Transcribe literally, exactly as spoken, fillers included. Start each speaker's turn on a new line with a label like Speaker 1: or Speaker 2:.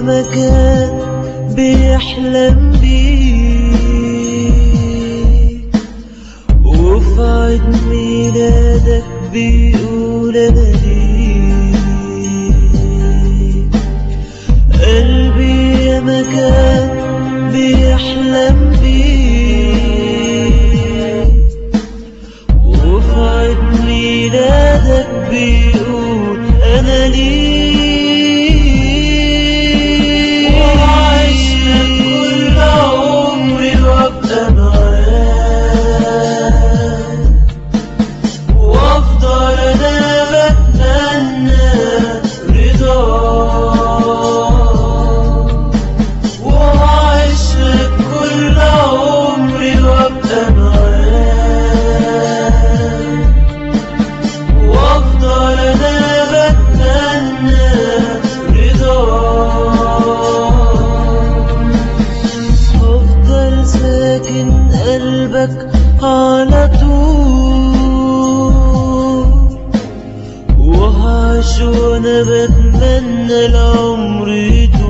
Speaker 1: مكان بيحلم بيك، وفي عيد ميلادك بيقول أنا ليك. قلبي يا مكان بيحلم بيك، وفي عيد ميلادك بيقول أنا ليك. وعايشلك كل عمري وأبقى معاك، وأفضل أنا بتمنى رضاك. وعايشلك كل عمري وأبقى معاك، وأفضل أنا بتمنى هفضل ساكن قلبك على طول، وهعيش وانا بتمنى العمر يطول.